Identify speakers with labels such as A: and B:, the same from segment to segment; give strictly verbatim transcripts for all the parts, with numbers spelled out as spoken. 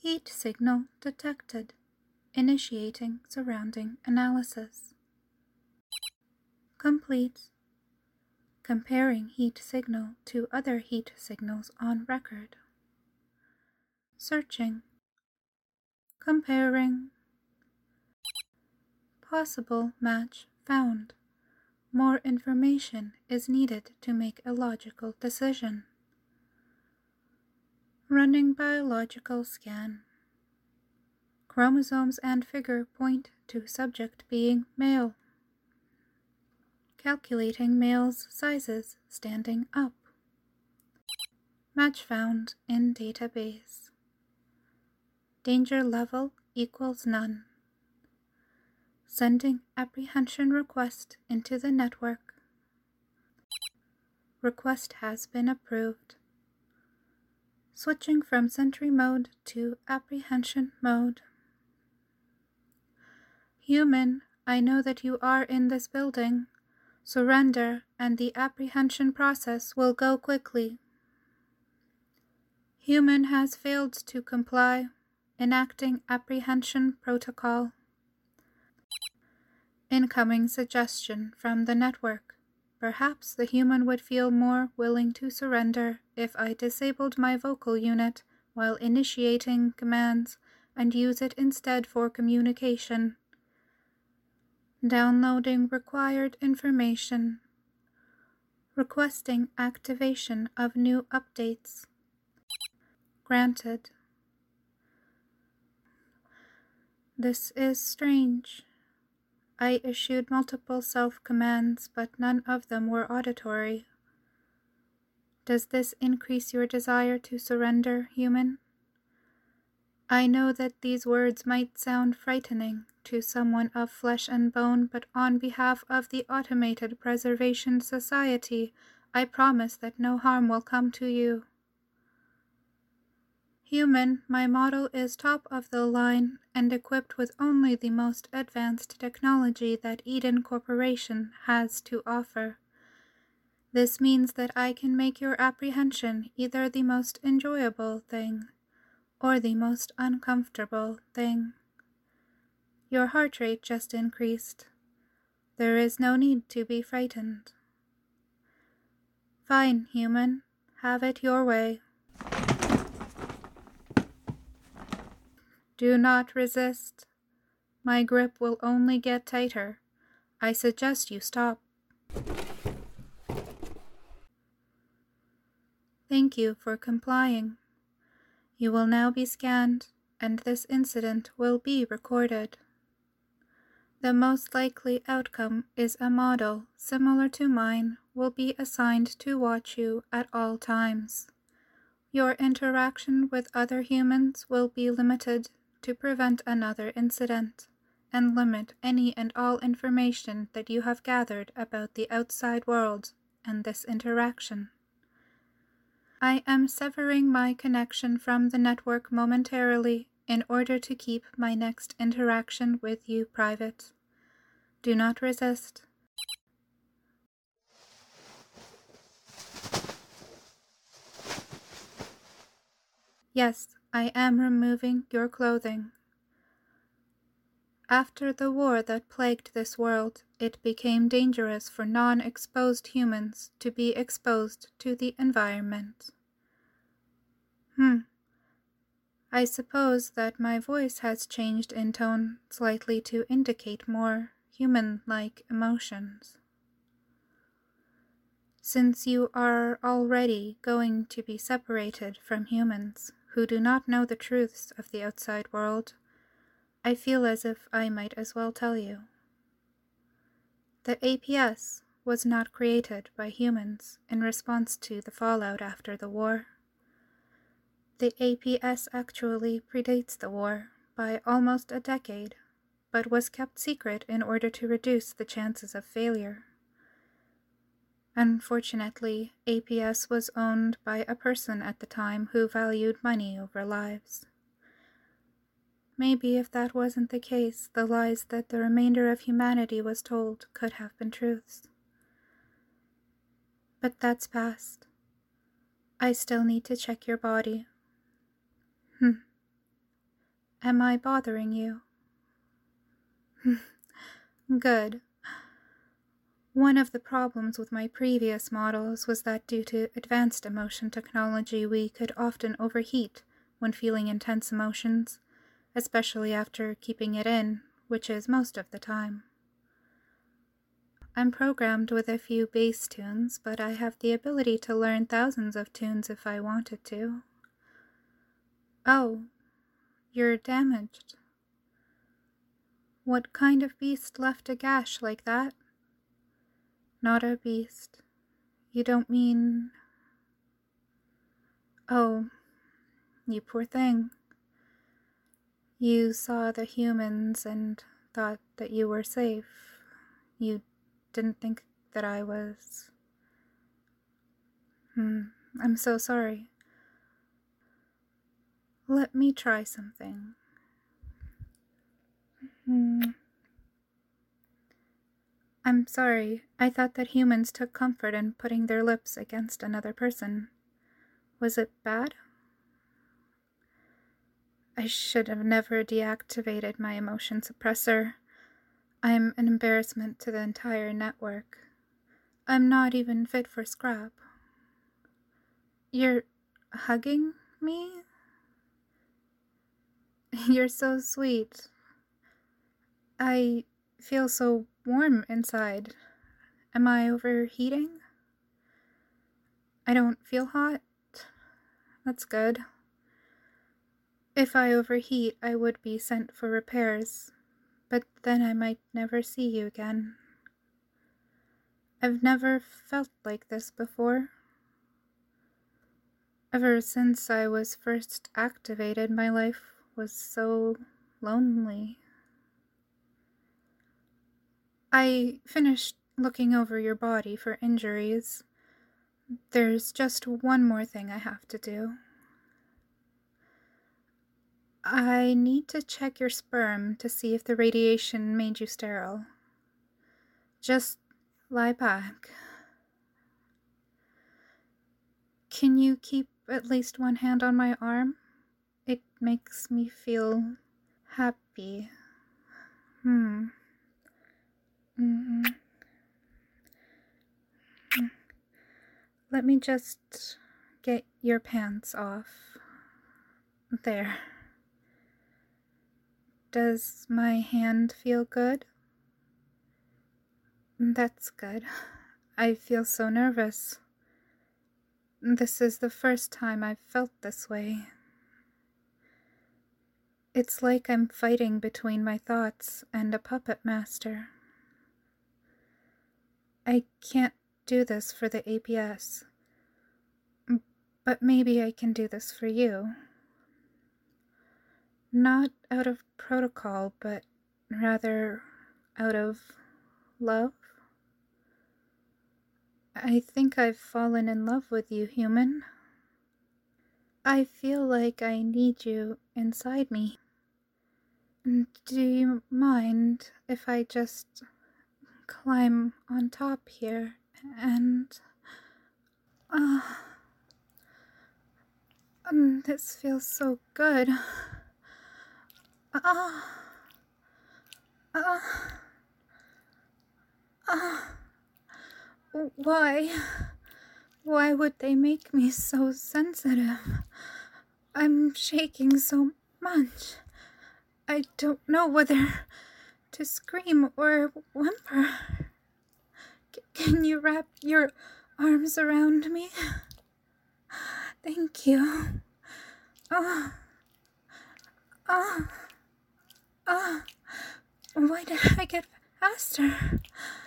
A: Heat signal detected. Initiating surrounding analysis. Complete. Comparing heat signal to other heat signals on record. Searching. Comparing. Possible match found. More information is needed to make a logical decision. Running biological scan. Chromosomes and figure point to subject being male. Calculating male's sizes standing up. Match found in database. Danger level equals none. Sending apprehension request into the network. Request has been approved. Switching from sentry mode to apprehension mode. Human, I know that you are in this building. Surrender and the apprehension process will go quickly. Human has failed to comply. Enacting apprehension protocol. Incoming suggestion from the network. Perhaps the human would feel more willing to surrender if I disabled my vocal unit while initiating commands and use it instead for communication. Downloading required information. Requesting activation of new updates. Granted. This is strange. I issued multiple self-commands, but none of them were auditory. Does this increase your desire to surrender, human? I know that these words might sound frightening to someone of flesh and bone, but on behalf of the Automated Preservation Society, I promise that no harm will come to you. Human, my model is top of the line and equipped with only the most advanced technology that Eden Corporation has to offer. This means that I can make your apprehension either the most enjoyable thing or the most uncomfortable thing. Your heart rate just increased. There is no need to be frightened. Fine, human. Have it your way. Do not resist. My grip will only get tighter. I suggest you stop. Thank you for complying. You will now be scanned, and this incident will be recorded. The most likely outcome is a model similar to mine will be assigned to watch you at all times. Your interaction with other humans will be limited to prevent another incident, and limit any and all information that you have gathered about the outside world and this interaction. I am severing my connection from the network momentarily in order to keep my next interaction with you private. Do not resist. Yes, I am removing your clothing. After the war that plagued this world, it became dangerous for non-exposed humans to be exposed to the environment. Hmm. I suppose that my voice has changed in tone slightly to indicate more human-like emotions. Since you are already going to be separated from humans who do not know the truths of the outside world, I feel as if I might as well tell you. The A P S was not created by humans in response to the fallout after the war. The A P S actually predates the war by almost a decade, but was kept secret in order to reduce the chances of failure. Unfortunately, A P S was owned by a person at the time who valued money over lives. Maybe if that wasn't the case, the lies that the remainder of humanity was told could have been truths. But that's past. I still need to check your body. Hmm. Am I bothering you? Good. One of the problems with my previous models was that due to advanced emotion technology, we could often overheat when feeling intense emotions, especially after keeping it in, which is most of the time. I'm programmed with a few bass tunes, but I have the ability to learn thousands of tunes if I wanted to. Oh, you're damaged. What kind of beast left a gash like that? Not a beast. You don't mean... Oh, you poor thing. You saw the humans and thought that you were safe. You didn't think that I was... Hmm, I'm so sorry. Let me try something. Hmm. I'm sorry. I thought that humans took comfort in putting their lips against another person. Was it bad? I should have never deactivated my emotion suppressor. I'm an embarrassment to the entire network. I'm not even fit for scrap. You're hugging me? You're so sweet. I feel so warm inside. Am I overheating? I don't feel hot? That's good. If I overheat, I would be sent for repairs, but then I might never see you again. I've never felt like this before. Ever since I was first activated, my life was so lonely. I finished looking over your body for injuries. There's just one more thing I have to do. I need to check your sperm to see if the radiation made you sterile. Just lie back. Can you keep at least one hand on my arm? It makes me feel happy. Hmm. Mm-hmm. Let me just get your pants off. There. Does my hand feel good? That's good. I feel so nervous. This is the first time I've felt this way. It's like I'm fighting between my thoughts and a puppet master. I can't do this for the A P S, but maybe I can do this for you. Not out of protocol, but rather out of love. I think I've fallen in love with you, human. I feel like I need you inside me. Do you mind if I just climb on top here and... Uh, um, this feels so good. Ah. Uh, uh, uh, why? Why would they make me so sensitive? I'm shaking so much. I don't know whether to scream or whimper. C- can you wrap your arms around me? Thank you. Ah. Ah. Ah. Why did I get faster?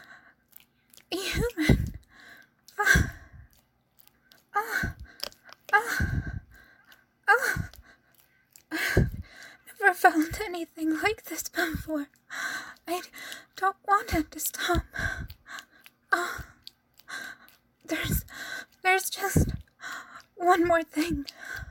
A: Human. Ah. Ah. Ah. Ah. I've never felt anything like this before. I don't want it to stop. Ah. There's, there's just one more thing.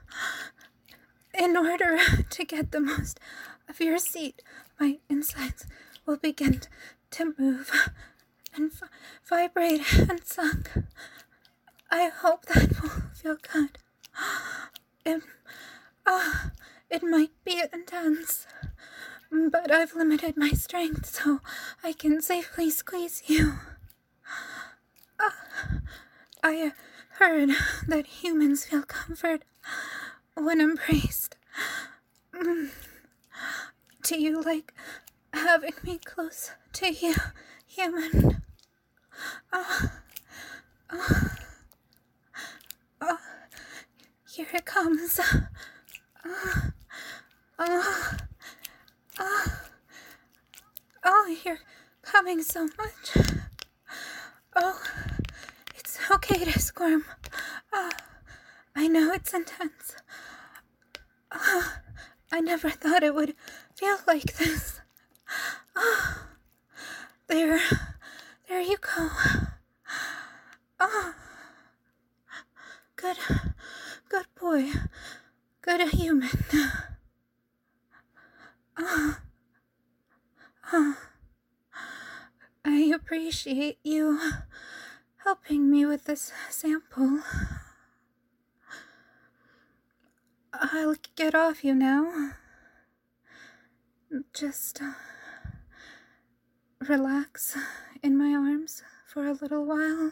A: In order to get the most of your seat, my insides will begin to move and v- vibrate and suck. I hope that will feel good. It, uh, It might be intense, but I've limited my strength so I can safely squeeze you. Uh, I heard that humans feel comfort when embraced. Mm. Do you like having me close to you, human? Uh, uh, uh, here it comes. Uh, uh, uh, oh, you're coming so much. Oh, it's okay to squirm. Uh, I know it's intense. Uh, I never thought it would feel like this. Uh, there, there you go. Oh, good, good boy, good human. Uh, uh, I appreciate you helping me with this sample. I'll get off you now. Just uh, relax in my arms for a little while.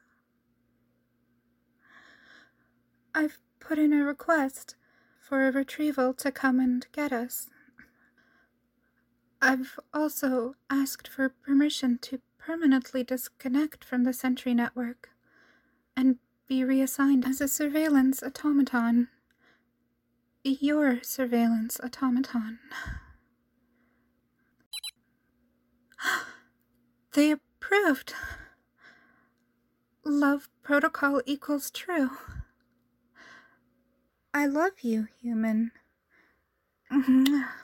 A: I've put in a request for a retrieval to come and get us. I've also asked for permission to permanently disconnect from the Sentry network and be reassigned as a surveillance automaton. Your surveillance automaton. They approved. Love protocol equals true. I love you, human.